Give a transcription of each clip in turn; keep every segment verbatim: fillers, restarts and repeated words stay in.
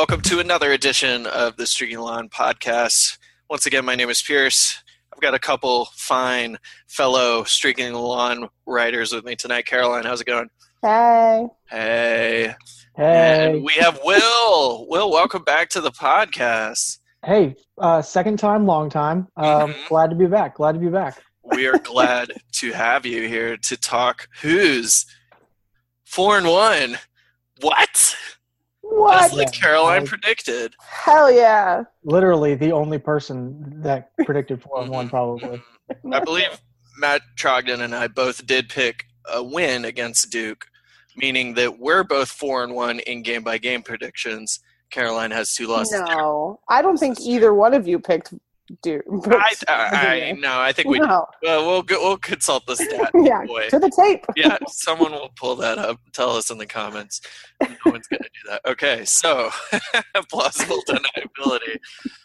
welcome to another edition of the Streaking Lawn podcast. Once again, my name is Pierce. I've got a couple fine fellow Streaking Lawn writers with me tonight. Caroline, how's it going? Hey. Hey. Hey. And we have Will. Will, welcome back to the podcast. Hey, uh, second time, long time. Um, Mhm. Glad to be back. Glad to be back. We are glad to have you here to talk who's four and one. What? What? Just like Caroline Yeah. predicted. Hell yeah. Literally the only person that predicted four and one, probably. I believe Matt Trogdon and I both did pick a win against Duke, meaning that we're both four and one in game by game predictions. Caroline has two losses. No, I don't think either one of you picked Duke. I, I, I no, I think we. No. Well, we'll go, we'll consult the stat. Yeah, Boy. to the tape. Yeah, someone will pull that up. Tell us in the comments. No one's going to do that. Okay, so plausible deniability.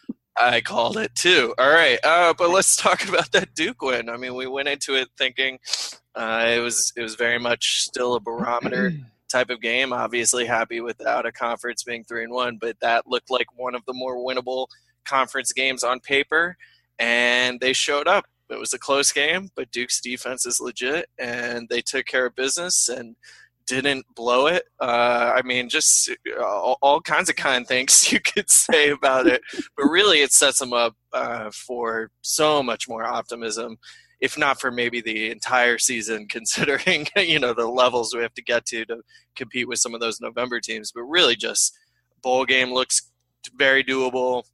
I called it too. All right, uh, but let's talk about that Duke win. I mean, we went into it thinking uh, it was it was very much still a barometer type of game. Obviously, happy with the out of conference being three and one, but that looked like one of the more winnable conference games on paper, and they showed up. It was a close game, but Duke's defense is legit, and they took care of business and didn't blow it. Uh, I mean, just all, all kinds of kind things you could say about it, but really it sets them up uh, for so much more optimism, if not for maybe the entire season, considering, you know, the levels we have to get to to compete with some of those November teams. But really just bowl game looks very doable.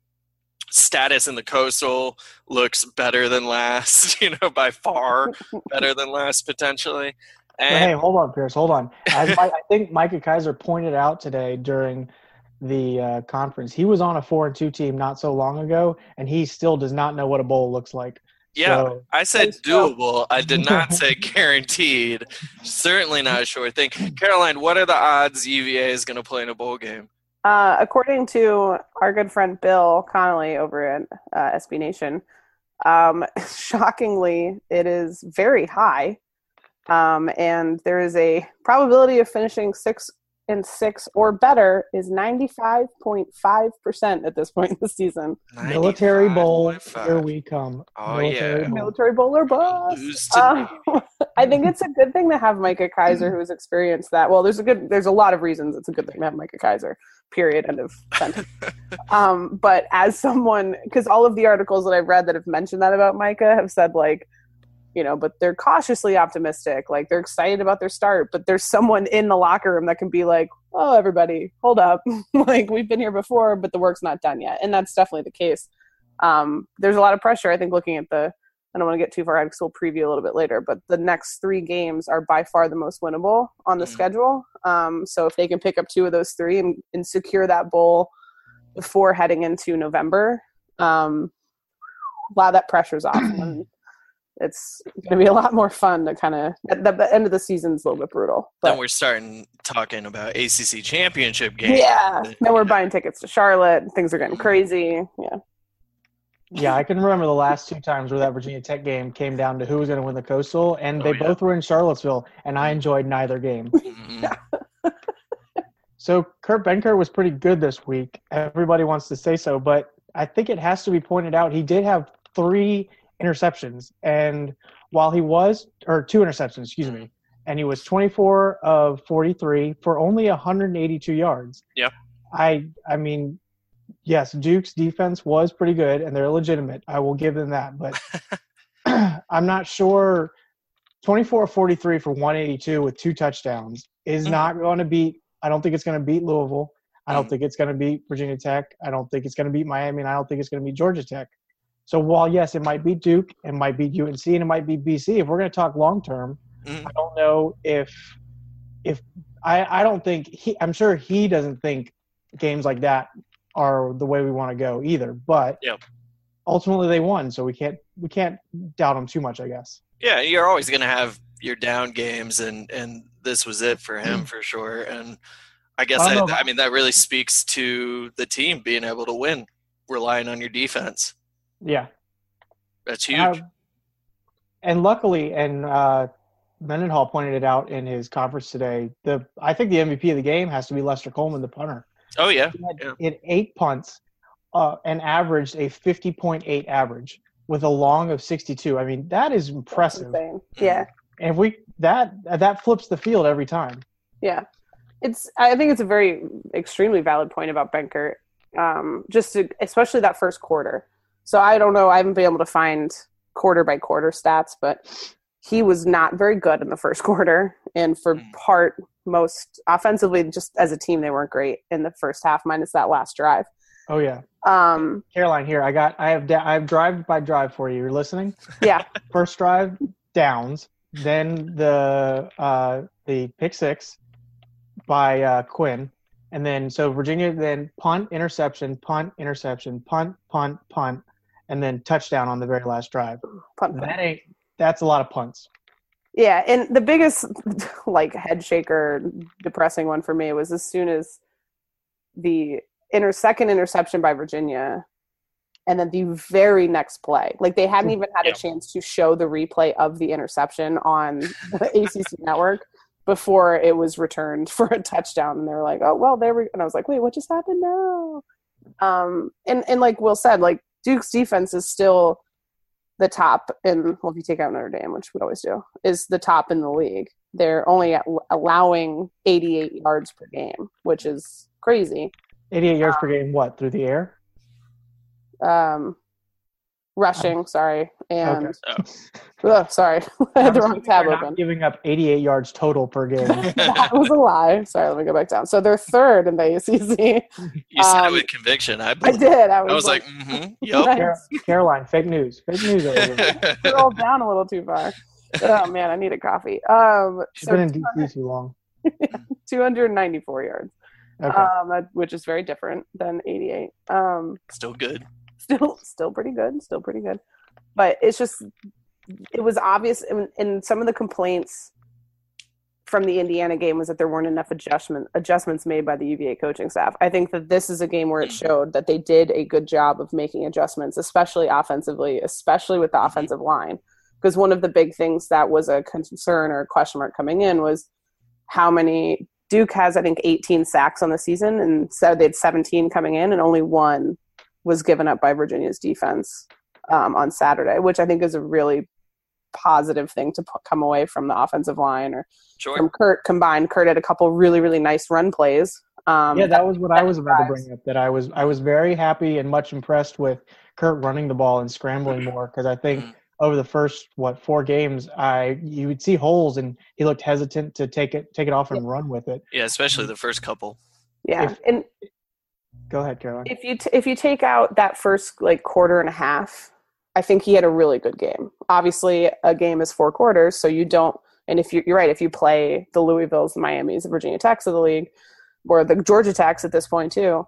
Status in the Coastal looks better than last, you know, by far better than last potentially. But And hey, hold on, Pierce. Hold on. As I, I think Micah Kaiser pointed out today during the uh, conference, he was on a four and two team not so long ago, and he still does not know what a bowl looks like. yeah, So, I said Thanks, Phil. doable. I did not say guaranteed. Certainly not a sure thing. Caroline, what are the odds U V A is going to play in a bowl game? Uh, according to our good friend Bill Connolly over at uh, S B Nation, um, shockingly, it is very high. Um, and there is a probability of finishing six and six or better is ninety-five point five percent at this point in the season. Military Bowl, ninety-five point five. here we come. Oh, Military yeah. Bowl. Military Bowl or bust. Lose to Um, I think it's a good thing to have Micah Kaiser, who has experienced that. Well, there's a good, there's a lot of reasons it's a good thing to have Micah Kaiser. Period. End of sentence. um, but as someone, because all of the articles that I've read that have mentioned that about Micah have said like, you know, but they're cautiously optimistic. Like they're excited about their start, but there's someone in the locker room that can be like, "Oh, everybody, hold up! Like we've been here before, but the work's not done yet," and that's definitely the case. Um, there's a lot of pressure. I think looking at the, I don't want to get too far ahead because we'll preview a little bit later, but the next three games are by far the most winnable on the Mhm. schedule. Um, so if they can pick up two of those three and, and secure that bowl before heading into November, um, a lot of that pressure's off. And it's going to be a lot more fun to kind of, at the, the end of the season's a little bit brutal. Then But we're starting talking about A C C championship games. yeah, then we're buying tickets to Charlotte. Things are getting crazy. Yeah. Yeah, I can remember the last two times where that Virginia Tech game came down to who was going to win the Coastal, and Oh, they yeah. both were in Charlottesville, and I enjoyed neither game. Mhm. So Kurt Benkert was pretty good this week. Everybody wants to say so, but I think it has to be pointed out he did have three interceptions, and while he was – or two interceptions, excuse me, and he was twenty-four of forty-three for only one hundred eighty-two yards. Yep. I I mean – yes, Duke's defense was pretty good, and they're legitimate. I will give them that. But I'm not sure twenty-four of forty-three for one eighty-two with two touchdowns is Mhm. not going to beat – I don't think it's going to beat Louisville. I don't Mhm. think it's going to beat Virginia Tech. I don't think it's going to beat Miami, and I don't think it's going to beat Georgia Tech. So while, yes, it might beat Duke, it might beat U N C, and it might beat B C, if we're going to talk long-term, Mhm. I don't know if – if I, I don't think – he. I'm sure he doesn't think games like that are the way we want to go either. But Yep. ultimately they won, so we can't we can't doubt them too much, I guess. Yeah, you're always going to have your down games, and, and this was it for Mm. him for sure. And I guess, I I, don't know. I mean, that really speaks to the team being able to win, relying on your defense. Yeah. That's huge. Uh, and luckily, and uh, Mendenhall pointed it out in his conference today, the I think the M V P of the game has to be Lester Coleman, the punter. Oh, yeah. He had, yeah. he had eight punts uh, and averaged a fifty point eight average with a long of sixty-two. I mean, that is impressive. That's insane. Yeah. And if we that that flips the field every time. Yeah. It's I think it's a very extremely valid point about Benkert. Um, just to, especially that first quarter. So I don't know, I haven't been able to find quarter by quarter stats, but he was not very good in the first quarter. And for part, most offensively, just as a team, they weren't great in the first half, minus that last drive. Oh yeah. Um, Caroline, here I got I have da- I have drive by drive for you. You're listening? Yeah. First drive, downs, then the uh, the pick six by uh, Quinn. And then, so Virginia, then punt, interception, punt, interception, punt, punt, punt, and then touchdown on the very last drive. Punt, punt. That ain't, that's a lot of punts. Yeah, and the biggest, like, head shaker, depressing one for me was as soon as the inter- second interception by Virginia, and then the very next play. Like, they hadn't even had Yeah. a chance to show the replay of the interception on the A C C network before it was returned for a touchdown. And they were like, oh, well, there we go. And I was like, wait, what just happened now? Um, and, and like Will said, like, Duke's defense is still the top in, well, if you take out Notre Dame, which we always do, is the top in the league. They're only at, allowing eighty-eight yards per game, which is crazy. eighty-eight yards per game, what, through the air? Um, rushing, sorry. And, Okay. ugh, sorry, I had the wrong tab They're open. not giving up eighty-eight yards total per game. That was a lie. Sorry, let me go back down. So they're third in the A C C. You said Um, it with conviction. I, I did. I was, I was like, like, mm-hmm. Yep. Car- Caroline, fake news. Fake news over there. scrolled down a little too far. Oh man, I need a coffee. Um, She's so been in D C too long. two hundred ninety-four yards, Okay. um, that- which is very different than eighty-eight. Um, Still good. still, still pretty good. Still pretty good. But it's just, it was obvious, and, and some of the complaints from the Indiana game was that there weren't enough adjustment adjustments made by the U V A coaching staff. I think that this is a game where it showed that they did a good job of making adjustments, especially offensively, especially with the offensive line. Because one of the big things that was a concern or a question mark coming in was how many Duke has, I think, eighteen sacks on the season, and so they had seventeen coming in, and only one was given up by Virginia's defense um, on Saturday, which I think is a really positive thing to p- come away from the offensive line or Sure. from Kurt combined. Kurt had a couple really, really nice run plays. Um, Yeah, that was what I was about to drives. bring up. That I was I was very happy and much impressed with Kurt running the ball and scrambling more, because I think Mhm. over the first what four games, I you would see holes and he looked hesitant to take it take it off and run with it. Yeah, especially the first couple. Yeah, If- and Go ahead, Caroline. if you t- if you take out that first like quarter and a half, I think he had a really good game. Obviously, a game is four quarters, so you don't. And if you, you're right, if you play the Louisvilles, the Miamis, the Virginia Techs of the league, or the Georgia Techs at this point too,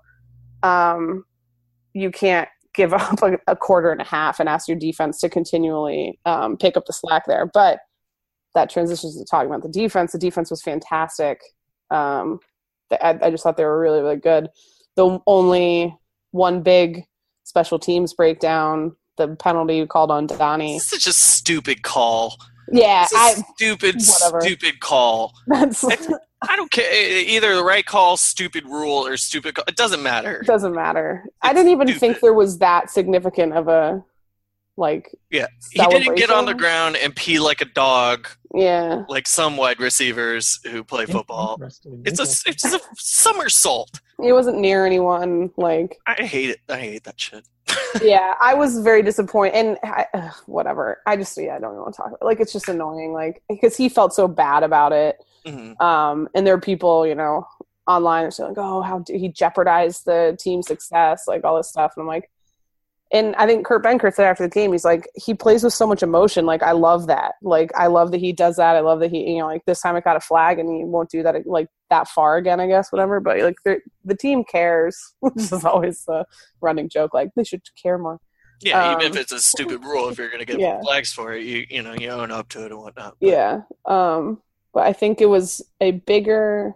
um, you can't give up a, a quarter and a half and ask your defense to continually um, pick up the slack there. But that transitions to talking about the defense. The defense was fantastic. Um, I, I just thought they were really, really good. The only one big special teams breakdown, the penalty you called on Donnie. This is such a stupid call. Yeah, It's a I stupid, whatever. stupid call. that's I don't care. Either the right call, stupid rule, or stupid call. It doesn't matter. doesn't matter. I It's didn't even stupid. think there was that significant of a like Yeah. He didn't get on the celebration. ground and pee like a dog, Yeah. like some wide receivers who play football. Interesting. It's a Interesting. it's a somersault. He wasn't near anyone. Like, I hate it. I hate that shit. yeah, I was very disappointed. And I, ugh, whatever. I just, yeah, I don't even want to talk about it. Like, it's just annoying. Like, because he felt so bad about it. Mhm. Um, and there are people, you know, online are saying, like, oh, how did he jeopardize the team's success? Like, all this stuff. And I'm like, and I think Kurt Benkert said after the game, he's like, he plays with so much emotion. Like, I love that. Like, I love that he does that. I love that he, you know, like this time it got a flag and he won't do that like that far again, I guess, whatever. But like the, the team cares, which is always the running joke. Like, they should care more. Yeah, Um, even if it's a stupid rule, if you're gonna get yeah. flags for it, you you know you own up to it and whatnot. But Yeah. Um, but I think it was a bigger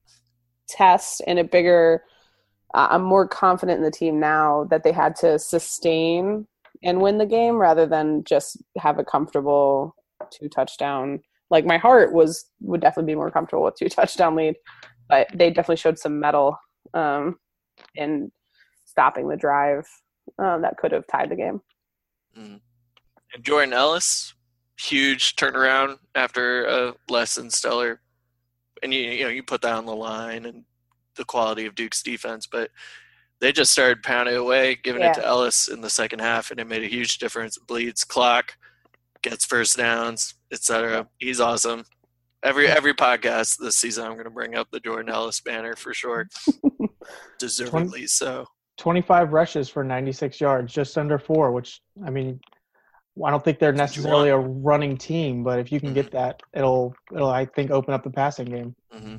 test and a bigger, uh, I'm more confident in the team now that they had to sustain and win the game rather than just have a comfortable two touchdown. Like, my heart was, would definitely be more comfortable with two touchdown lead, but they definitely showed some mettle um, in stopping the drive uh, that could have tied the game. Mm. And Jordan Ellis, huge turnaround after a less than stellar. And you you know you put that on the line and the quality of Duke's defense, but they just started pounding away, giving Yeah. it to Ellis in the second half, and it made a huge difference. Bleeds clock, gets first downs, et cetera. He's awesome. Every every podcast this season, I'm going to bring up the Jordan Ellis banner for sure. Deservedly so. twenty-five rushes for ninety-six yards, just under four, which, I mean, I don't think they're necessarily a running team, but if you can Mm-hmm. get that, it'll, it'll I think, open up the passing game. Mm-hmm.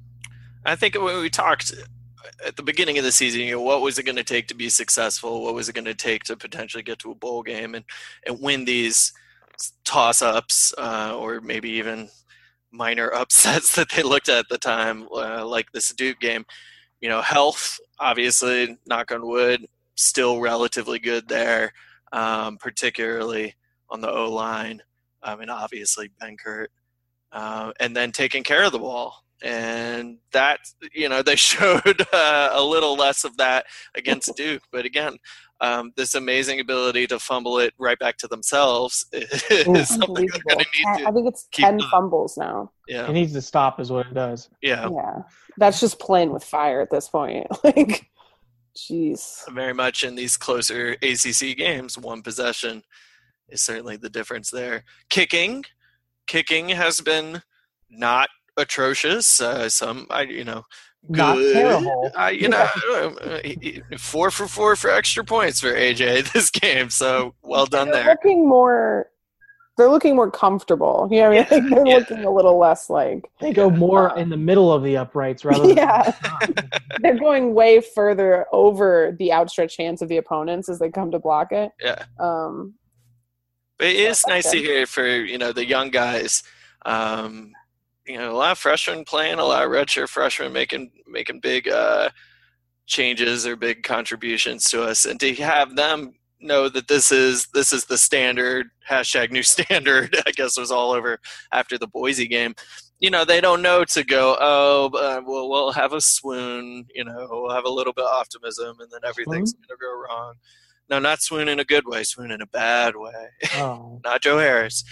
I think when we talked at the beginning of the season, you know, what was it going to take to be successful? What was it going to take to potentially get to a bowl game and, and win these toss-ups uh, or maybe even minor upsets that they looked at at the time, uh, like this Duke game? You know, health, obviously, knock on wood, still relatively good there, um, particularly on the O-line. I mean, obviously, Benkert. Uh, and then taking care of the ball. And that, you know, they showed uh, a little less of that against Duke. But again, um, this amazing ability to fumble it right back to themselves is Ooh, something they're going to need I to think it's keep ten up. fumbles now. Yeah. It needs to stop is what it does. Yeah. Yeah. That's just playing with fire at this point. Like, jeez. Very much in these closer A C C games, one possession is certainly the difference there. Kicking. Kicking has been not atrocious. Uh, some, I you know, good. Not terrible. I, you know, uh, four for four for extra points for A J this game. So well done They're there. looking more. They're looking more comfortable. You know what I mean? Like, they're Yeah. looking a little less like. They go more in the middle of the uprights rather than Yeah. They're going way further over the outstretched hands of the opponents as they come to block it. Yeah. Um, But it is So, nice to okay. hear for, you know, the young guys. Um, you know, a lot of freshmen playing, a lot of redshirt freshmen making making big uh, changes or big contributions to us, and to have them know that this is this is the standard, hashtag new standard, I guess was all over after the Boise game. You know, they don't know to go, oh, uh, we'll, we'll have a swoon, you know, we'll have a little bit of optimism, and then everything's going to go wrong. No, not swoon in a good way, swoon in a bad way. Oh. Not Joe Harris.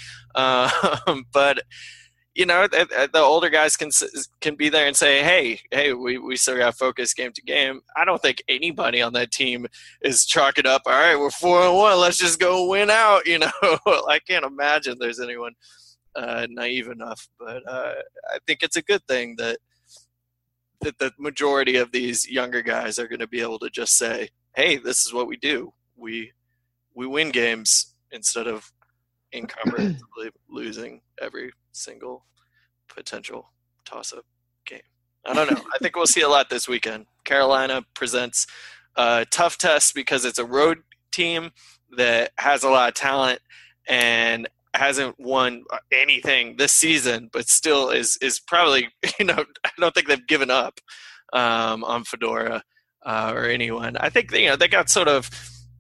Um, but, you know, the, the older guys can can be there and say, hey, hey, we, we still got focus game to game. I don't think anybody on that team is chalking up, all right, we're four and one, let's just go win out, you know. I can't imagine there's anyone uh, naive enough. But uh, I think it's a good thing that that the majority of these younger guys are going to be able to just say, hey, this is what we do. We we win games instead of incomprehensibly losing every single potential toss-up game. I don't know. I think we'll see a lot this weekend. Carolina presents a tough test because it's a road team that has a lot of talent and hasn't won anything this season, but still is is probably, you know, I don't think they've given up um, on Fedora uh, or anyone. I think, you know, they got sort of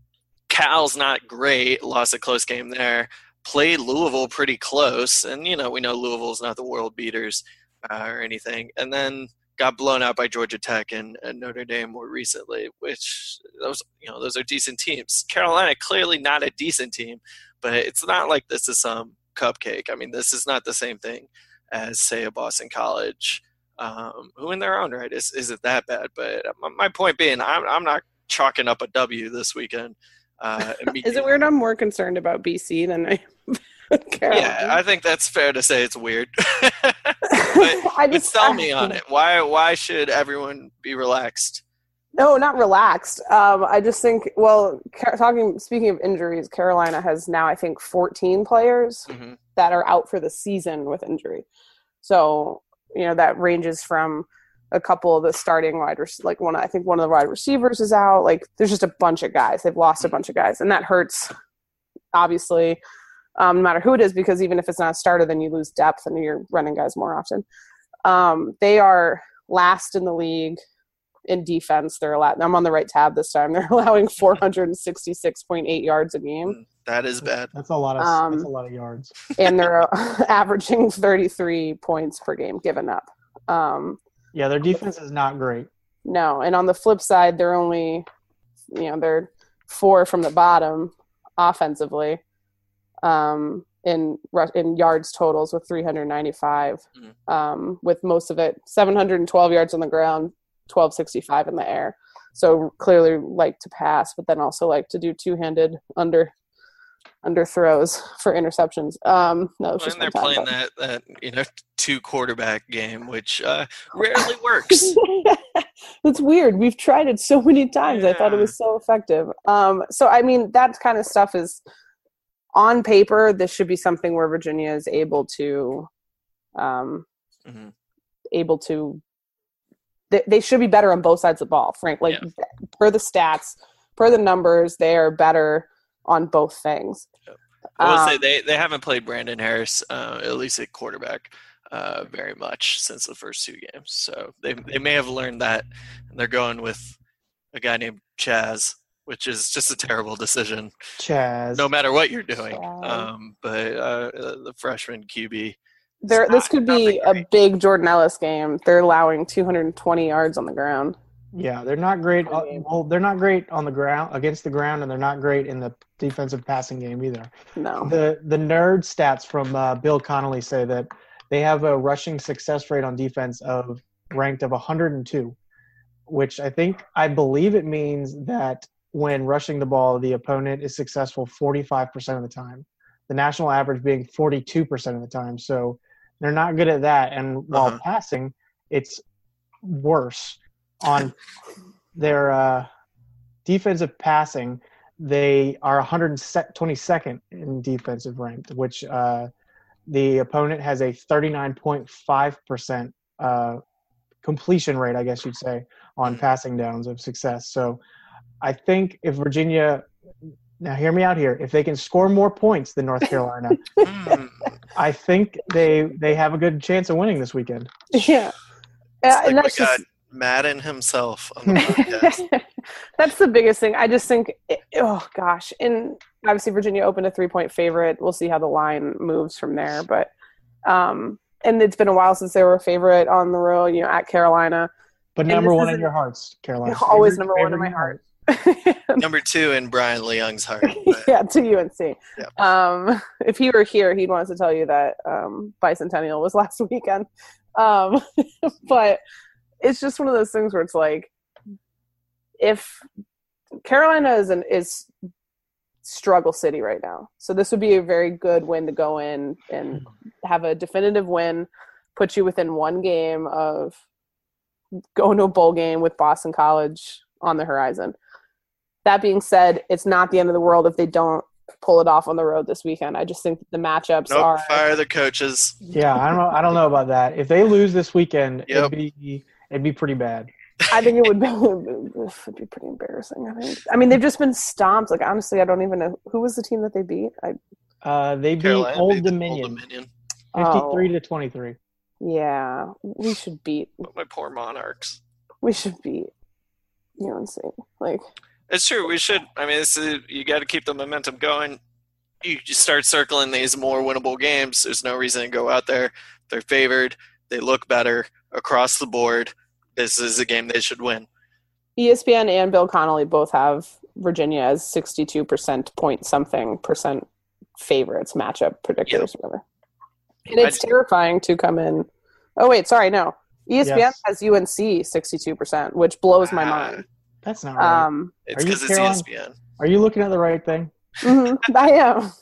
Cal's not great, lost a close game there, played Louisville pretty close, and, you know, we know Louisville's not the world beaters uh, or anything, and then got blown out by Georgia Tech and, and Notre Dame more recently, which those, you know, those are decent teams. Carolina, clearly not a decent team, but it's not like this is some cupcake. I mean, this is not the same thing as, say, a Boston College, um, who in their own right is, isn't that bad. But my point being, I'm, I'm not chalking up a W this weekend. Uh, is it weird I'm more concerned about B C than I am Carolina? Yeah, I think that's fair to say it's weird. but I but just, sell me on it. Why, why should everyone be relaxed? No, not relaxed. Um, I just think, well, ca- talking, speaking of injuries, Carolina has now, I think, fourteen players Mm-hmm. that are out for the season with injury. So, you know, that ranges from a couple of the starting wide, rec- like one, I think one of the wide receivers is out. Like, there's just a bunch of guys. They've lost a bunch of guys, and that hurts, obviously, um, no matter who it is, because even if it's not a starter, then you lose depth and you're running guys more often. Um, they are last in the league in defense. They're allowed, I'm on the right tab this time. They're allowing four hundred sixty-six point eight yards a game. That is bad. That's a lot of Um, that's a lot of yards. And they're uh, averaging thirty-three points per game given up. Um, Yeah, their defense is not great. No, and on the flip side, they're only, you know, they're four from the bottom offensively um, in in yards totals with three hundred ninety-five, mm. um, with most of it seven hundred twelve yards on the ground, twelve sixty-five in the air. So clearly like to pass, but then also like to do two-handed under under throws for interceptions. Um, no, it's well, just and they're time, playing but... that that you know two quarterback game, which uh, rarely works. It's weird. We've tried it so many times. Yeah. I thought it was so effective. Um, so I mean, that kind of stuff is on paper. This should be something where Virginia is able to, um, mm-hmm. able to. They, they should be better on both sides of the ball. Frank, like yeah. per the stats, per the numbers, they are better on both things. Yep. I will um, say they, they haven't played Brandon Harris, uh, at least at quarterback, uh, very much since the first two games. So they they may have learned that, and they're going with a guy named Chaz, which is just a terrible decision. Chaz. No matter what you're doing. Um, but uh, the freshman Q B. There, this could be a big Jordan Ellis game. They're allowing two hundred twenty yards on the ground. Yeah, they're not great. Well, they're not great on the ground against the ground, and they're not great in the defensive passing game either. No. The the nerd stats from uh, Bill Connolly say that they have a rushing success rate on defense of ranked of one hundred two, which I think I believe it means that when rushing the ball, the opponent is successful forty-five percent of the time. The national average being forty-two percent of the time. So they're not good at that, and while uh-huh. passing, it's worse. On their uh, defensive passing, they are one hundred twenty-second in defensive ranked, which uh, the opponent has a thirty-nine point five percent uh, completion rate, I guess you'd say, on passing downs of success. So I think if Virginia – now hear me out here. If they can score more points than North Carolina, I think they they have a good chance of winning this weekend. Yeah. It's Uh, like and that's we got just, Madden himself on the podcast. That's the biggest thing. I just think, oh gosh, and obviously Virginia opened a three-point favorite. We'll see how the line moves from there. But um, and it's been a while since they were a favorite on the road, you know, at Carolina. But number one in your hearts, Carolina. Always number one in my heart. Number two in Brian Leung's heart. But... yeah, to U N C. Yeah. Um, if he were here, he'd want us to tell you that um, Bicentennial was last weekend. Um, but it's just one of those things where it's like, if Carolina is an is struggle city right now, so this would be a very good win to go in and have a definitive win, put you within one game of going to a bowl game with Boston College on the horizon. That being said, it's not the end of the world if they don't pull it off on the road this weekend. I just think the matchups nope, are fire the coaches. Yeah, I don't know. I don't know about that. If they lose this weekend, yep. it'd be it'd be pretty bad. I think it would be, it would be pretty embarrassing. I think. I mean, they've just been stomped. Like honestly, I don't even know who was the team that they beat. I uh, they beat Carolina Old beat Dominion, Old Dominion, fifty-three oh. to twenty-three. Yeah, we should beat. My poor Monarchs. We should beat U N C. Like. It's true. We should. I mean, this is, you got to keep the momentum going. You just start circling these more winnable games. There's no reason to go out there. They're favored. They look better across the board. This is a game they should win. E S P N and Bill Connolly both have Virginia as sixty-two percent point something percent favorites, matchup predictors, yep. whatever. And it's just, terrifying to come in. Oh, wait, sorry, no. E S P N yes. has U N C sixty-two percent, which blows my mind. That's not right. Um, it's because it's E S P N. Are you looking at the right thing? Mm-hmm, I am.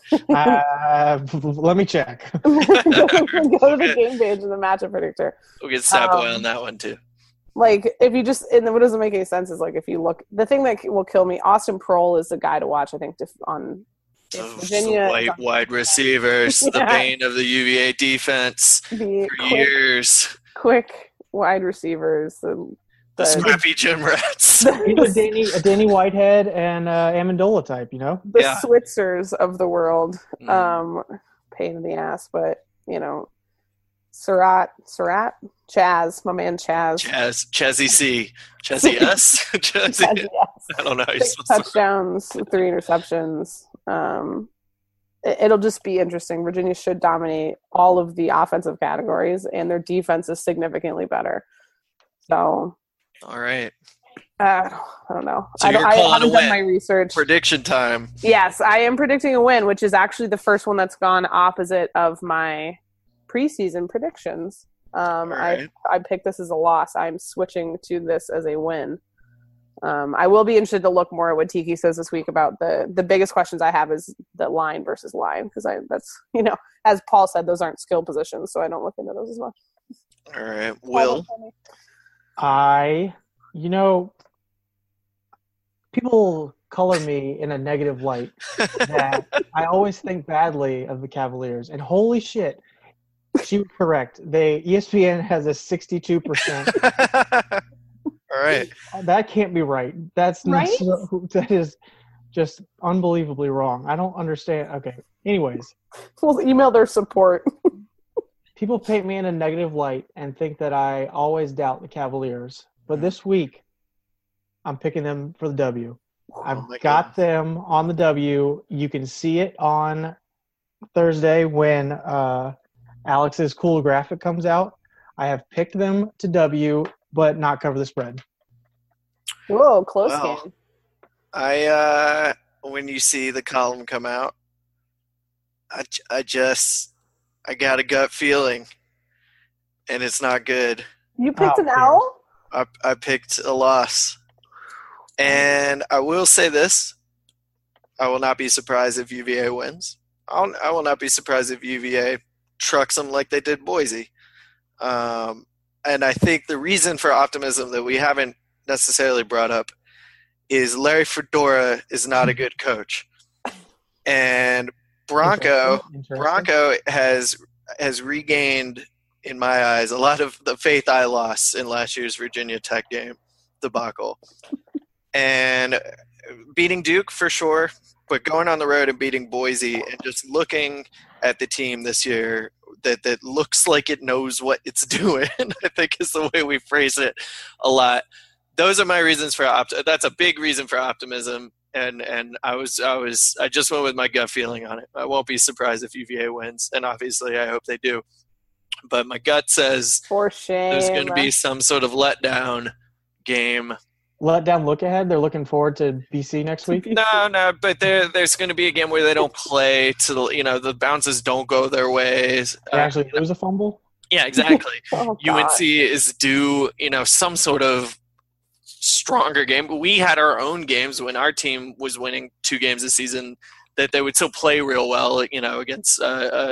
uh, let me check. Go to the game page and the matchup predictor. We'll get Stat Boy um, on that one too. Like, if you just, and what doesn't make any sense is like, if you look, the thing that will kill me, Austin Proehl is the guy to watch, I think, to, on oh, Virginia. White on, wide receivers, yeah. the bane of the U V A defense the for quick, years. Quick wide receivers. The, The scrappy gym rats. He's a Danny, a Danny Whitehead and uh, Amendola type, you know? The yeah. Switzers of the world. Mm. Um, pain in the ass, but, you know, Surratt, Surratt? Chaz, my man Chaz. Chaz, Chazzy C. Chazzy S? Chazzy, Chazzy S. I don't know. Six touchdowns, three interceptions. Um, it, it'll just be interesting. Virginia should dominate all of the offensive categories, and their defense is significantly better. So... All right. Uh, I don't know. So I, you're don't- I calling haven't a done win. my research. Prediction time. Yes, I am predicting a win, which is actually the first one that's gone opposite of my preseason predictions. Um, right. I I picked this as a loss. I'm switching to this as a win. Um, I will be interested to look more at what Tiki says this week about the the biggest questions I have is the line versus line because I that's you know as Paul said those aren't skill positions, so I don't look into those as much. All right, Will. I, you know, people color me in a negative light that I always think badly of the Cavaliers, and holy shit, she was correct. They E S P N has a sixty-two percent. All right. That can't be right. That's not Right? so, that is just unbelievably wrong. I don't understand. Okay. Anyways, We'll email their support. people paint me in a negative light and think that I always doubt the Cavaliers. But this week, I'm picking them for the W. I've my got goodness. them on the W. You can see it on Thursday when uh, Alex's cool graphic comes out. I have picked them to W, but not cover the spread. Whoa, close Wow. game. I uh, when you see the column come out, I, j- I just I got a gut feeling, and it's not good. You picked Oh, an L? I I picked a loss, and I will say this: I will not be surprised if U V A wins. I'll, I will not be surprised if U V A trucks them like they did Boise. Um, and I think the reason for optimism that we haven't necessarily brought up is Larry Fedora is not a good coach, and Bronco Interesting. Interesting. Bronco has has regained, in my eyes, a lot of the faith I lost in last year's Virginia Tech game debacle. And beating Duke for sure, but going on the road and beating Boise and just looking at the team this year that, that looks like it knows what it's doing, I think is the way we phrase it a lot. Those are my reasons for opt. That's a big reason for optimism. And and I was I was I just went with my gut feeling on it. I won't be surprised if U V A wins, and obviously I hope they do. But my gut says For shame. there's going to be some sort of letdown game. Let down look ahead. They're looking forward to B C next week. No, no, but there there's going to be a game where they don't play to the you know the bounces don't go their ways. They Uh, actually lose a fumble. yeah, exactly. Oh, U N God. C is due you know some sort of stronger game. We had our own games when our team was winning two games a season that they would still play real well, you know, against uh,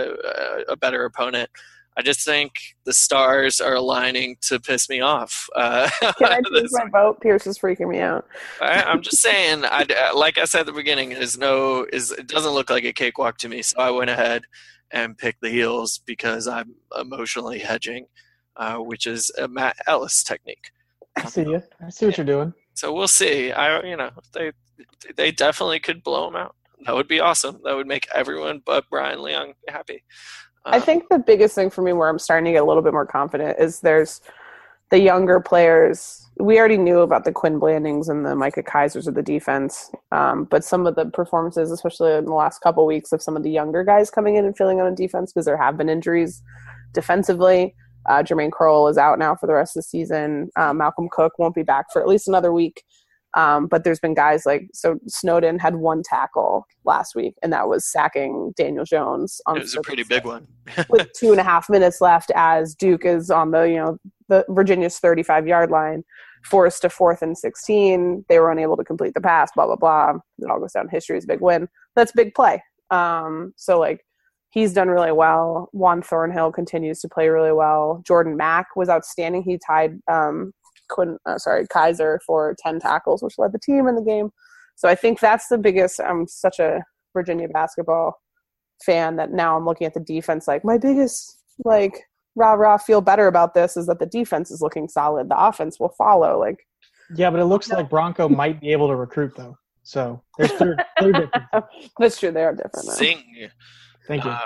a, a better opponent. I just think the stars are aligning to piss me off. Uh, Can I change my vote? Pierce is freaking me out. I, I'm just saying, I, like I said at the beginning, is no is it doesn't look like a cakewalk to me. So I went ahead and picked the heels because I'm emotionally hedging, uh, which is a Matt Ellis technique. I see you. I see what you're doing. So we'll see. I, you know, they they definitely could blow them out. That would be awesome. That would make everyone but Brian Leong happy. I Um, think the biggest thing for me where I'm starting to get a little bit more confident is there's the younger players. We already knew about the Quinn Blandings and the Micah Kaisers of the defense, um, but some of the performances, especially in the last couple of weeks, of some of the younger guys coming in and filling on defense because there have been injuries defensively. Uh, Jermaine Crowell is out now for the rest of the season. Uh, Malcolm Cook won't be back for at least another week. Um, but there's been guys like, so Snowden had one tackle last week, and that was sacking Daniel Jones. On it was a pretty big one. with two and a half minutes left as Duke is on the, you know, the Virginia's thirty-five yard line, forced to fourth and sixteen. They were unable to complete the pass, blah, blah, blah. It all goes down in history as a big win. That's big play. Um, so like he's done really well. Juan Thornhill continues to play really well. Jordan Mack was outstanding. He tied, um, Quinn, uh, sorry, Kaiser for ten tackles, which led the team in the game. So I think that's the biggest. I'm such a Virginia basketball fan that now I'm looking at the defense like my biggest like rah rah feel better about this is that the defense is looking solid. The offense will follow. Like Yeah, but it looks like Bronco might be able to recruit though. So there's third, third difference. that's true. They are different. Though. Zing. Thank you.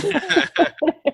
Uh,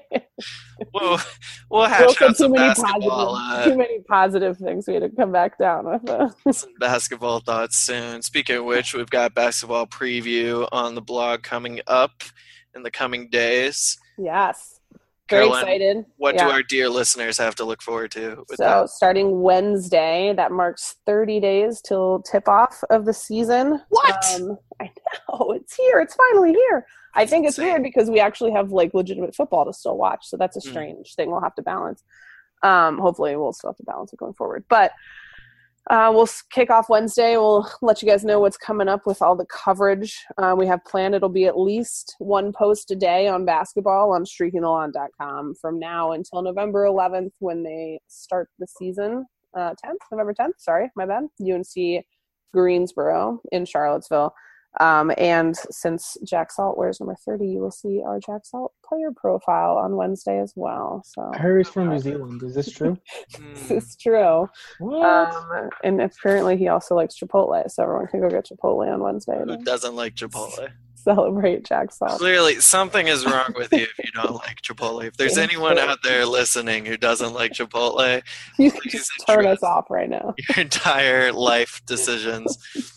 we'll, we'll hash We'll out say too some many basketball, positive, too uh, many positive things. We had to come back down with. Uh, some basketball thoughts soon. Speaking of which, we've got basketball preview on the blog coming up in the coming days. yes. Very Carolyn, excited. what Yeah. do our dear listeners have to look forward to with So that? starting Wednesday, that marks thirty days till tip-off of the season. What? Um, I know, it's here. It's finally here. I think it's insane. weird because we actually have like legitimate football to still watch, so that's a Mm. strange thing we'll have to balance. Um, hopefully we'll still have to balance it going forward. But uh, we'll s- kick off Wednesday. We'll let you guys know what's coming up with all the coverage uh, we have planned. It'll be at least one post a day on basketball on streaking the lawn dot com from now until November eleventh when they start the season. Uh, tenth, November tenth, sorry, my bad. U N C Greensboro in Charlottesville. Um, and since Jack Salt wears number thirty, you will see our Jack Salt player profile on Wednesday as well. So I heard he's from New Zealand. Is this true? this Hmm. is true. What? Um, and apparently he also likes Chipotle, so everyone can go get Chipotle on Wednesday Who to doesn't like Chipotle? celebrate Jack Salt. Clearly, something is wrong with you if you don't like Chipotle. If there's anyone out there listening who doesn't like Chipotle, You can please just turn us address off right now. your entire life decisions.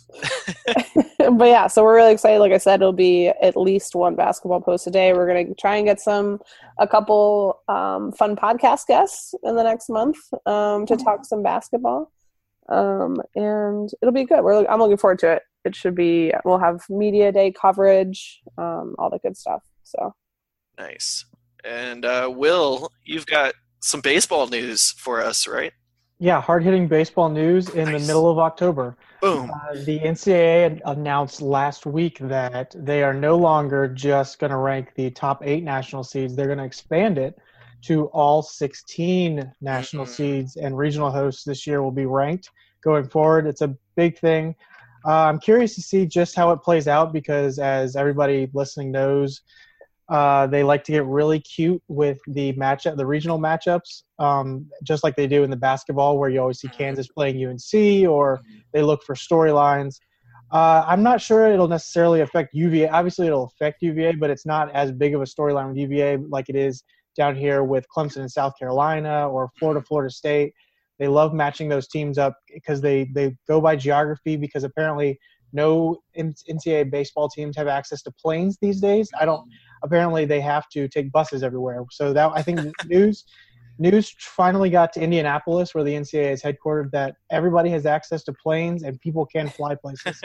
But yeah, so we're really excited. Like I said, it'll be at least one basketball post a day. We're going to try and get some, a couple um, fun podcast guests in the next month um, to talk some basketball. Um, and it'll be good. We're, I'm looking forward to it. It should be, we'll have media day coverage, um, all the good stuff. So Nice. And uh, Will, you've got some baseball news for us, right? Yeah, hard-hitting baseball news in Nice. the middle of October. Boom. Uh, the N C double A had announced last week that they are no longer just going to rank the top eight national seeds. They're going to expand it to all sixteen national Mhm. seeds, and regional hosts this year will be ranked going forward. It's a big thing. Uh, I'm curious to see just how it plays out because, as everybody listening knows, uh, they like to get really cute with the matchup, the regional matchups, um, just like they do in the basketball, where you always see Kansas playing U N C, or they look for storylines. Uh, I'm not sure it'll necessarily affect U V A. Obviously, it'll affect U V A, but it's not as big of a storyline with U V A like it is down here with Clemson and South Carolina or Florida, Florida State. They love matching those teams up because they, they go by geography, because apparently no N C double A baseball teams have access to planes these days. I don't. Apparently, they have to take buses everywhere. So that I think news news finally got to Indianapolis, where the N C double A is headquartered, that everybody has access to planes and people can fly places.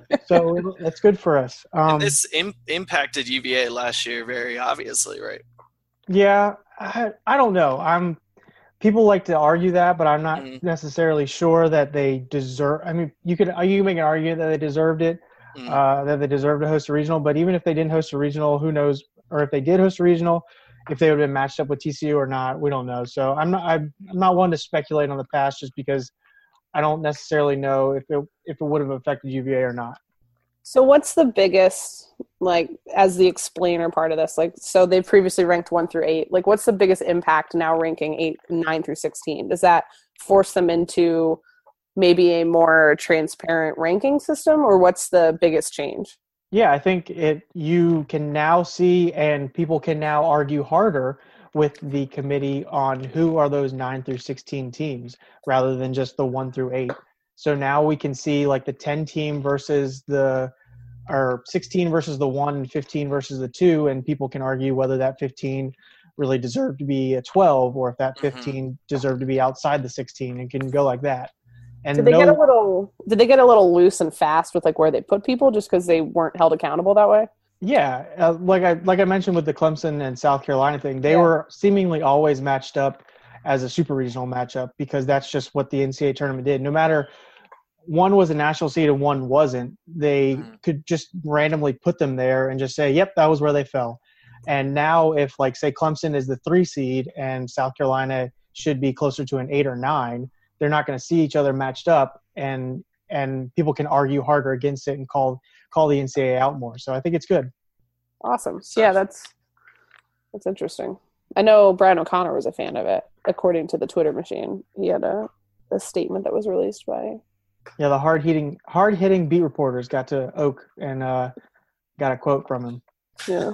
So it, that's good for us. Um, And this Im- impacted U V A last year very obviously, right? yeah, I, I don't know. I'm people like to argue that, but I'm not Mhm. necessarily sure that they deserve. I mean, you could you can make an argument that they deserved it. Mhm. Uh, that they deserve to host a regional. But even if they didn't host a regional, who knows? Or if they did host a regional, if they would have been matched up with T C U or not, we don't know. So I'm not I'm, I'm not one to speculate on the past, just because I don't necessarily know if it if it would have affected U V A or not. So what's the biggest, like, as the explainer part of this? Like, so they previously ranked one through eight. Like, what's the biggest impact now ranking eight, nine through sixteen? Does that force them into maybe a more transparent ranking system, or what's the biggest change? Yeah, I think it. You can now see, and people can now argue harder with the committee on who are those nine through sixteen teams, rather than just the one through eight. So now we can see like the ten team versus the, or sixteen versus the one, and fifteen versus the two, and people can argue whether that fifteen really deserved to be a twelve, or if that Mhm. fifteen deserved to be outside the sixteen, and can go like that. And Did they no, get a little? Did they get a little loose and fast with like where they put people, just because they weren't held accountable that way? Yeah, uh, like I like I mentioned with the Clemson and South Carolina thing, they Yeah. were seemingly always matched up as a super regional matchup, because that's just what the N C double A tournament did. No matter one was a national seed and one wasn't, they Mhm. could just randomly put them there and just say, "Yep, that was where they fell." And now, if like say Clemson is the three seed and South Carolina should be closer to an eight or nine, they're not going to see each other matched up, and and people can argue harder against it and call call the N C double A out more. So I think it's good. Awesome. So- Yeah, that's that's interesting. I know Brian O'Connor was a fan of it, according to the Twitter machine. He had a, a statement that was released by. Yeah, the hard hitting hard hitting beat reporters got to Oak and uh, got a quote from him. Yeah.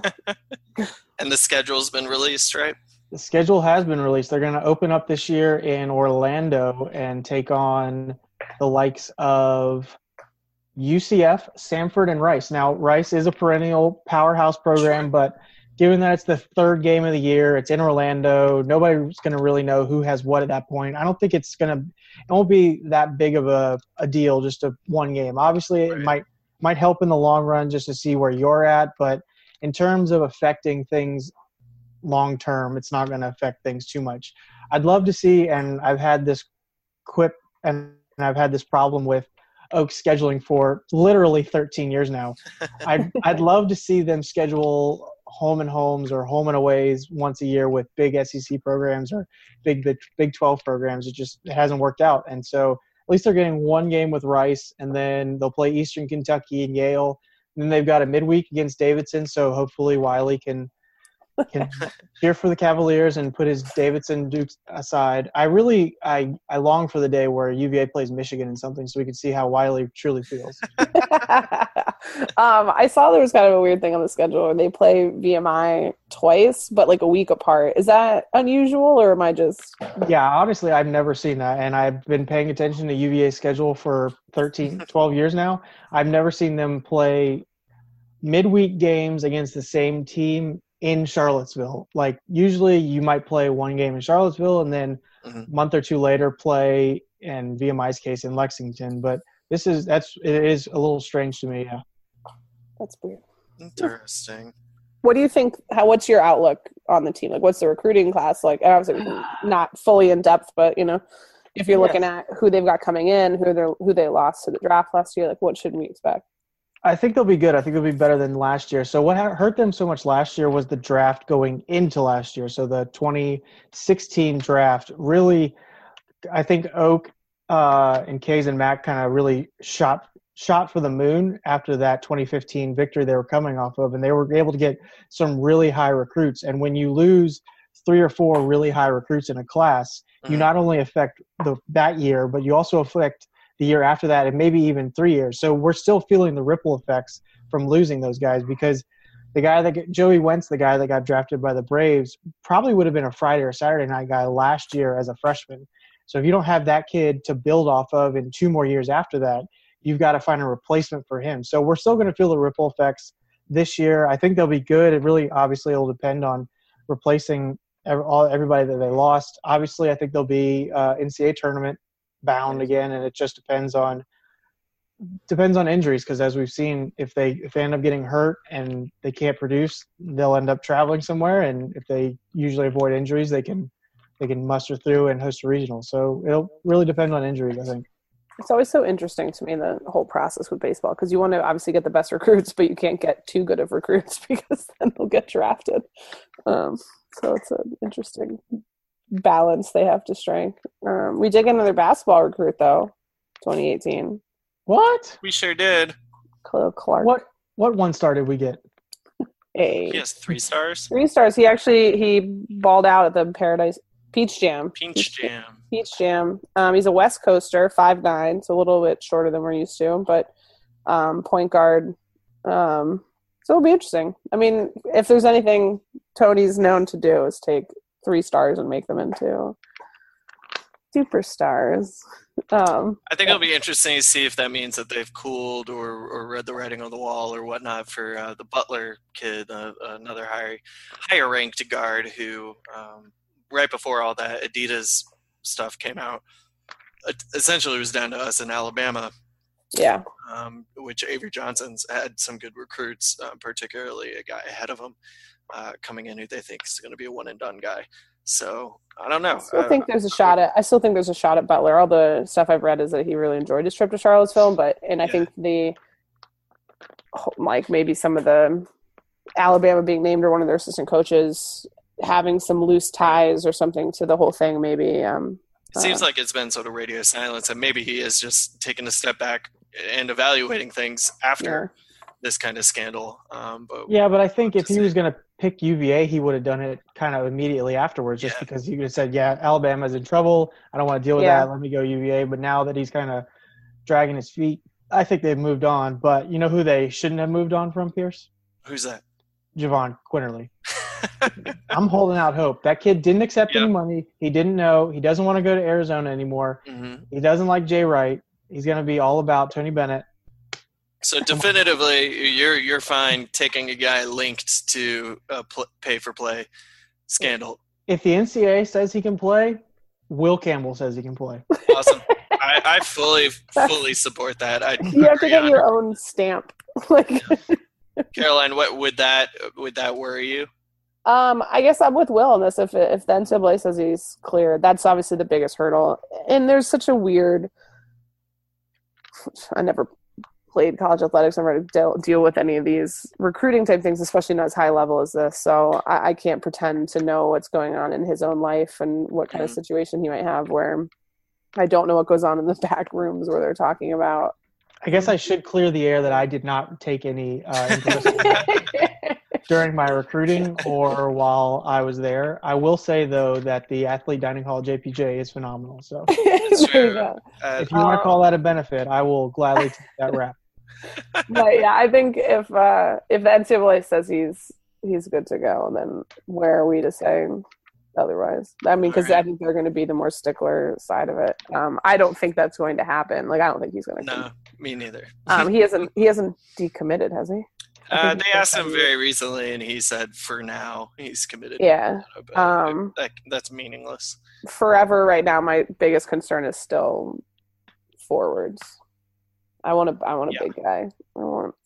And the schedule's been released, right? The schedule has been released. They're going to open up this year in Orlando and take on the likes of U C F, Samford, and Rice. Now, Rice is a perennial powerhouse program, Sure. but given that it's the third game of the year, it's in Orlando, nobody's going to really know who has what at that point. I don't think it's going to – it won't be that big of a, a deal, just a one game. Obviously, Right. it might might help in the long run just to see where you're at, but in terms of affecting things long term, it's not going to affect things too much. I'd love to see, and I've had this quip and I've had this problem with Oak scheduling for literally thirteen years now. I'd, I'd love to see them schedule home and homes or home and aways once a year with big S E C programs or big Big, big twelve programs. It just it hasn't worked out. And so at least they're getting one game with Rice, and then they'll play Eastern Kentucky and Yale. And then they've got a midweek against Davidson, so hopefully Wiley can can cheer for the Cavaliers and put his Davidson Dukes aside. I really I, I long for the day where U V A plays Michigan in something so we can see how Wiley truly feels. um, I saw there was kind of a weird thing on the schedule where they play V M I twice, but like a week apart. Is that unusual, or am I just – Yeah, honestly, I've never seen that, and I've been paying attention to U V A's schedule for thirteen, twelve years now. I've never seen them play midweek games against the same team in Charlottesville. Like, usually you might play one game in Charlottesville and then Mhm. a month or two later play, in V M I's case, in Lexington. But this is – that's it is a little strange to me, yeah. that's weird. Interesting. What do you think – how? What's your outlook on the team? Like, what's the recruiting class like? And obviously not fully in depth, but, you know, if you're Yeah. looking at who they've got coming in, who they who they lost to the draft last year, like what should we expect? I think they'll be good. I think they'll be better than last year. So what hurt them so much last year was the draft going into last year. So the twenty sixteen draft really, I think Oak uh, and Kays and Mac kind of really shot shot for the moon after that twenty fifteen victory they were coming off of, and they were able to get some really high recruits. And when you lose three or four really high recruits in a class, you Mhm. not only affect the that year, but you also affect the year after that, and maybe even three years. So we're still feeling the ripple effects from losing those guys, because the guy that get, Joey Wentz, the guy that got drafted by the Braves, probably would have been a Friday or Saturday night guy last year as a freshman. So if you don't have that kid to build off of in two more years after that, you've got to find a replacement for him. So we're still going to feel the ripple effects this year. I think they'll be good. It really obviously will depend on replacing every, all, everybody that they lost. Obviously, I think they'll be uh, N C A A tournament bound again, and it just depends on depends on injuries, because as we've seen, if they if they end up getting hurt and they can't produce, they'll end up traveling somewhere, and if they usually avoid injuries, they can they can muster through and host a regional. So it'll really depend on injuries, I think. It's always so interesting to me, the whole process with baseball, because you want to obviously get the best recruits, but you can't get too good of recruits because then they'll get drafted. Um, so it's an interesting balance they have to strike. Um, we did get another basketball recruit, though, twenty eighteen. What? We sure did. Khalil Clark. What what one star did we get? A He has three stars. three stars. He actually he balled out at the Paradise Peach Jam. Peach Jam. Peach Jam. Um, he's a West Coaster, five nine, so a little bit shorter than we're used to, but um, point guard. Um, so it'll be interesting. I mean, if there's anything Tony's known to do is take three stars and make them into superstars. Um, I think it'll be interesting to see if that means that they've cooled or, or read the writing on the wall or whatnot for uh, the Butler kid, uh, another higher higher ranked guard who, um, right before all that Adidas stuff came out, essentially was down to us in Alabama, yeah. um, which Avery Johnson's had some good recruits, uh, particularly a guy ahead of him uh, coming in who they think is going to be a one and done guy. So I don't know. I still think there's a shot at. I still think there's a shot at Butler. All the stuff I've read is that he really enjoyed his trip to Charlottesville, but and I Yeah. think the like maybe some of the Alabama being named or one of their assistant coaches having some loose ties or something to the whole thing. Maybe um, It seems uh, like it's been sort of radio silence, and maybe he is just taking a step back and evaluating things after this kind of scandal. Um, but Yeah, but I think if to he see. was going to pick U V A, he would have done it kind of immediately afterwards, just Yeah. because he would have said, yeah, Alabama's in trouble. I don't want to deal with Yeah. that. Let me go U V A. But now that he's kind of dragging his feet, I think they've moved on. But you know who they shouldn't have moved on from, Pierce? who's that? Javon Quinterly. I'm holding out hope. That kid didn't accept any Yep. money. He didn't know. He doesn't want to go to Arizona anymore. hmm He doesn't like Jay Wright. He's going to be all about Tony Bennett. So definitively, you're you're fine taking a guy linked to a pl- pay-for-play scandal. If the N C double A says he can play, Will Campbell says he can play. Awesome. I, I fully fully support that. I You have to get your own stamp. Like, Caroline, what would that would that worry you? um, I guess I'm with Will on this. If if the N C double A says he's clear, that's obviously the biggest hurdle. And there's such a weird. I never played college athletics. Never had to deal, deal with any of these recruiting type things, especially not as high level as this. So I, I can't pretend to know what's going on in his own life and what kind mm-hmm. of situation he might have. Where I don't know what goes on in the back rooms where they're talking about. I guess I should clear the air that I did not take any uh, during my recruiting or while I was there. I will say, though, that the Athlete Dining Hall J P J is phenomenal. So there you go. Uh, if you want to call that a benefit, I will gladly take that rap. But yeah, I think if uh, if the N C double A says he's he's good to go, then where are we to say otherwise? I mean, because right. I think they're going to be the more stickler side of it. Um, I don't think that's going to happen. Like, I don't think he's going to. No, me neither. um, he hasn't. He hasn't decommitted, has he? Uh, they asked him very recently, and he said, "For now, he's committed." Yeah, but um, that, that's meaningless. Forever, right now, my biggest concern is still forwards. I want a, I want a yeah. big guy. I want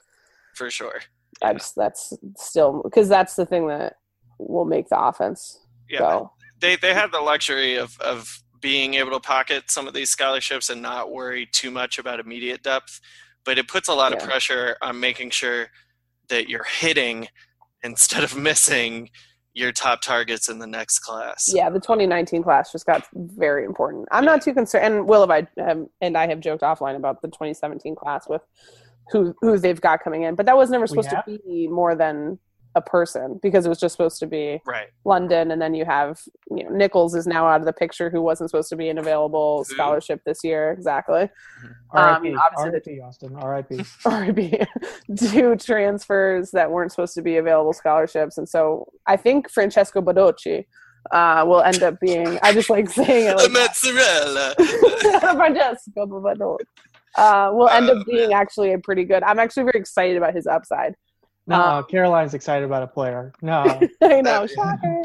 for sure. I just that's still because that's the thing that will make the offense yeah. go. They they have the luxury of of being able to pocket some of these scholarships and not worry too much about immediate depth. But it puts a lot yeah. of pressure on making sure that you're hitting instead of missing your top targets in the next class. Yeah, the twenty nineteen class just got very important. I'm not too concerned. And Will have I have, and I have joked offline about the twenty seventeen class with who who they've got coming in. But that was never supposed to be more than a person because it was just supposed to be right. London. And then you have, you know, Nichols is now out of the picture who wasn't supposed to be an available scholarship this year. Exactly. R I P Um, R I P Austin. R I P R I P Two transfers that weren't supposed to be available scholarships. And so I think Francesco Badocci uh, will end up being, I just like saying it like mozzarella. Francesco Badocci uh, will end up being actually a pretty good, I'm actually very excited about his upside. No, um, Caroline's excited about a player. No. I know, shocker.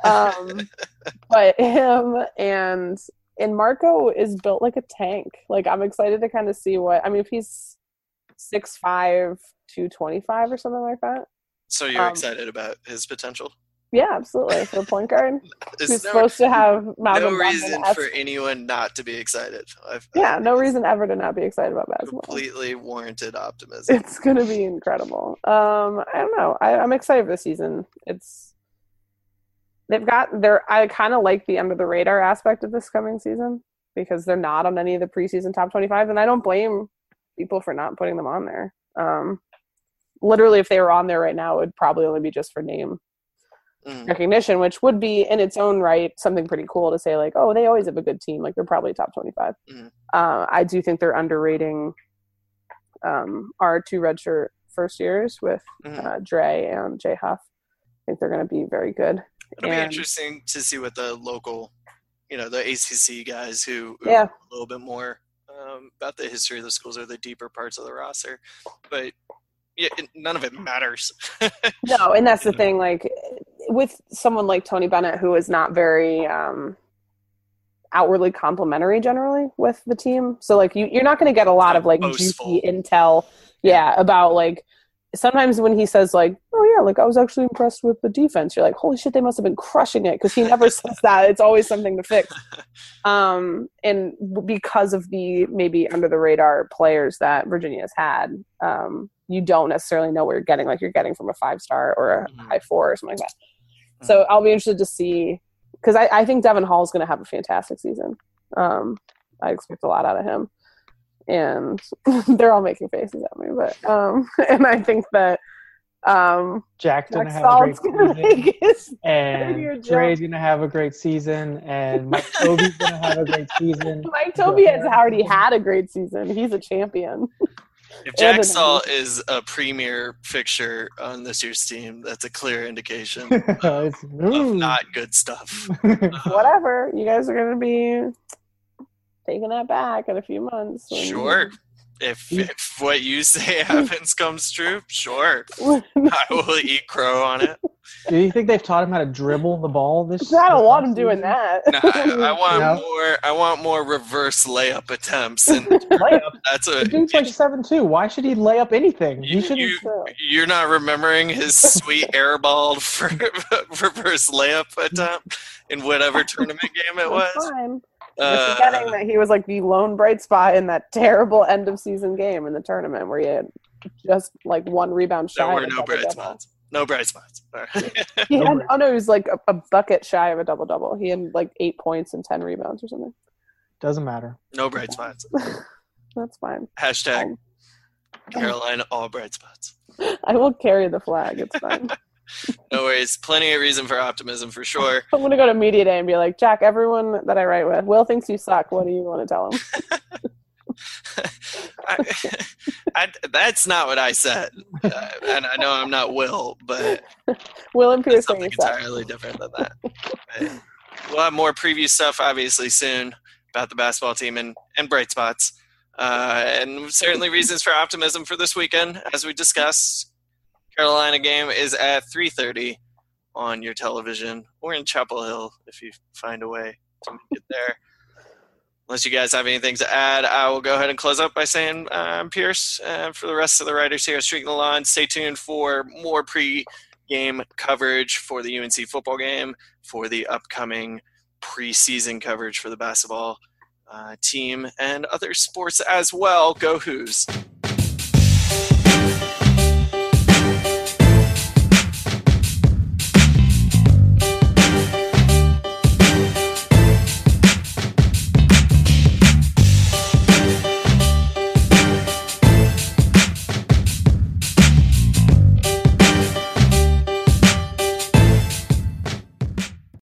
Um, but him and and Marco is built like a tank. Like, I'm excited to kind of see what, I mean, if he's six five, two twenty-five or something like that. So you're um, excited about his potential? Yeah, absolutely. For a point guard. There's He's no, supposed to have Malcolm no reason for anyone not to be excited. I've, yeah, no reason ever to not be excited about basketball. Completely warranted optimism. It's going to be incredible. Um, I don't know. I, I'm excited for the season. It's they've got their. I kind of like the under the radar aspect of this coming season because they're not on any of the preseason top twenty-five, and I don't blame people for not putting them on there. Um, literally, if they were on there right now, it would probably only be just for name. Mm. recognition, which would be in its own right something pretty cool to say, like, oh, they always have a good team, like they're probably top twenty-five. Mm. uh, I do think they're underrating um, our two redshirt first years with mm. uh, Dre and Jay Huff. I think they're going to be very good. It'll and, be interesting to see what the local, you know, the A C C guys who, who yeah. know a little bit more um, about the history of the schools or the deeper parts of the roster, but yeah, it, none of it matters. No, and that's the thing, like with someone like Tony Bennett, who is not very um, outwardly complimentary generally with the team. So like you, you're not going to get a lot of like juicy intel. Yeah. About like, sometimes when he says like, oh yeah, like I was actually impressed with the defense. You're like, holy shit, they must've been crushing it. Cause he never says that. It's always something to fix. Um, and because of the maybe under the radar players that Virginia has had, um, you don't necessarily know what you're getting. Like you're getting from a five-star or a mm-hmm. high four or something like that. So I'll be interested to see, because I, I think Devin Hall is going to have a fantastic season. Um, I expect a lot out of him, and they're all making faces at me. But um, and I think that um, Jack's going to have a great season, and Dre's going to have a great season, and Mike Tobey's going to have a great season. Mike Tobey has already had a great season. He's a champion. If Jack Saul is a premier fixture on this year's team, that's a clear indication of, of not good stuff. Whatever. You guys are going to be taking that back in a few months. Sure. If, if what you say happens comes true, sure. I will eat crow on it. Do you think they've taught him how to dribble the ball this? I don't this want him season? doing that. No, I, I want No. more. I want more reverse layup attempts, and Layup. that's a. The dude's like seven two. Why should he lay up anything? He You, shouldn't. you, True. you're not remembering his sweet airball for reverse layup attempt in whatever tournament game it That's was. fine. You're Uh, forgetting that he was like the lone bright spot in that terrible end of season game in the tournament where he had just like one rebound shy. there were of a no bright double-double. spots. No bright spots. All right. He No had, bright- oh no, he was like a, a bucket shy of a double double. He had like eight points and ten rebounds or something. Doesn't matter. No bright spots. That's fine. Hashtag Um, Carolina all bright spots. I will carry the flag. It's fine. No worries. Plenty of reason for optimism for sure. I'm gonna go to media day and be like, Jack, everyone that I write with, Will thinks you suck. What do you want to tell him? I, I, that's not what I said. Uh, and I know I'm not Will, but Will and it's Pierce something think you suck. entirely different than that. But we'll have more preview stuff, obviously, soon about the basketball team and, and bright spots. Uh, and certainly reasons for optimism for this weekend, as we discussed. Carolina game is at three thirty on your television or in Chapel Hill if you find a way to make it there. Unless you guys have anything to add, I will go ahead and close up by saying uh, I'm Pierce. And for the rest of the writers here at Streaking the Lawn, stay tuned for more pre-game coverage for the U N C football game, for the upcoming preseason coverage for the basketball uh, team, and other sports as well. Go Hoos!